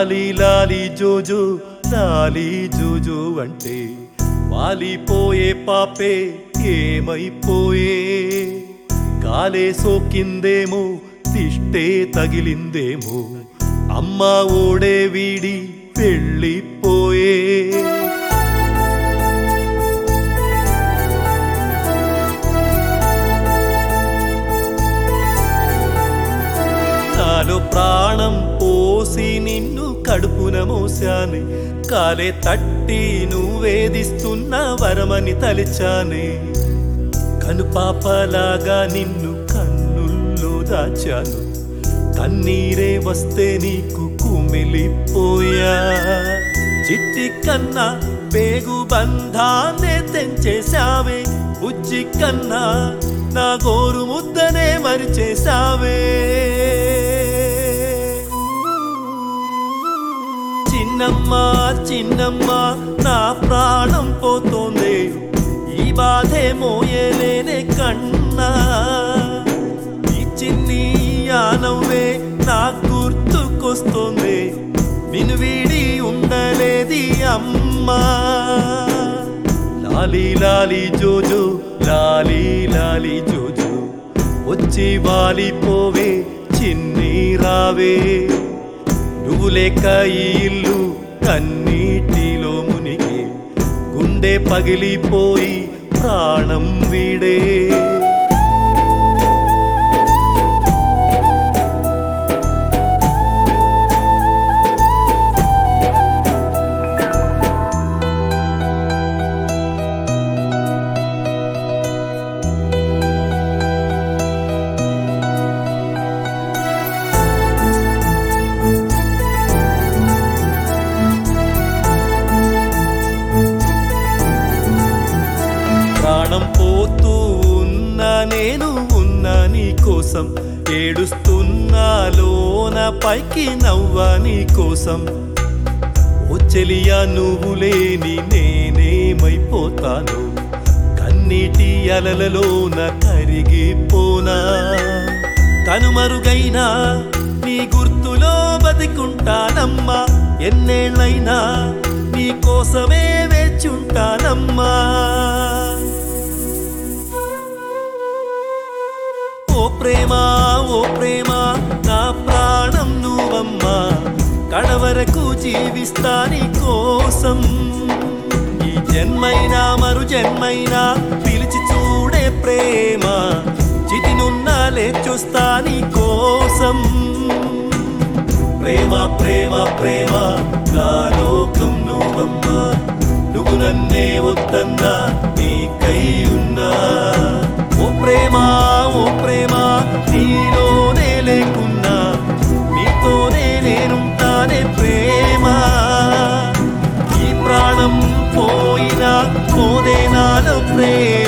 లాలి లాలి జోజో లాలి జోజో అంటే వాలిపోయే పాపే ఏమైపోయే కాలే సోకిందేమో తిష్టే తగిలిందేమో అమ్మ ఓడే వీడి వెళ్ళిపోయే నాలో ప్రాణం పోసి నిన్ను కడుపున మోసానే కాలే తట్టి నువ్వేదిస్తున్న వరమని తలిచానే కనుపాపలాగా నిన్ను కన్నుల్లో దాచాను కన్నీరే వస్తే నీకు కుమిలిపోయా చిట్టి కన్నా పేగు బంధాన్నే తెంచేశావే బుజ్జి కన్నా నా గోరు ముద్దనే మరిచేశావే చిన్నమ్మా చిన్నమ్మా నా ప్రాణం పోతోంది ఈ బాధే మోయలేనే కన్నా ఈ చిన్ని ఆనవ్వే నా గుర్తుకొస్తోంది నిన్ను వీడి ఉండలేది అమ్మా లాలి లాలి జోజో లాలి లాలి జోజో వచ్చి వాలిపోవే చిన్ని రావే నువ్వు లేక ఈ ఇల్లు కన్నీటిలో మునిగి గుండె పగిలిపోయి ప్రాణం వీడే ప్రాణం పోతూ ఉన్నా నేను ఉన్నా నీ కోసం ఏడుస్తున్నా లోన పైకి నవ్వా నీ కోసం ఓ చెలియా నువ్వు లేని నేనేమైపోతాను కన్నీటి అలలలోన కరిగిపోనా కనుమరుగైనా నీ గుర్తులో బతికుంటానమ్మా ఎన్నేళ్ళైనా నీ కోసమే వేచుంటానమ్మా ఓ ప్రేమ నా ప్రాణం నువ్వమ్మా కడవరకు జీవిస్తా నీ కోసం ఈ జన్మైనా మరు జన్మైనా పిలిచి చూడే ప్రేమ చితినున్నా లేచొస్తా నీ కోసం ప్రేమ ప్రేమ ప్రేమ నా లోకం నువ్వమ్మా నువ్వు నన్నే వద్దన్నా నీకై ఉన్నా ఓ ప్రేమ నీలోనే లేకున్నా నీతోనే నేనుంటానే ప్రేమ ఈ ప్రాణం పోయినా పోదే నాలో ప్రేమ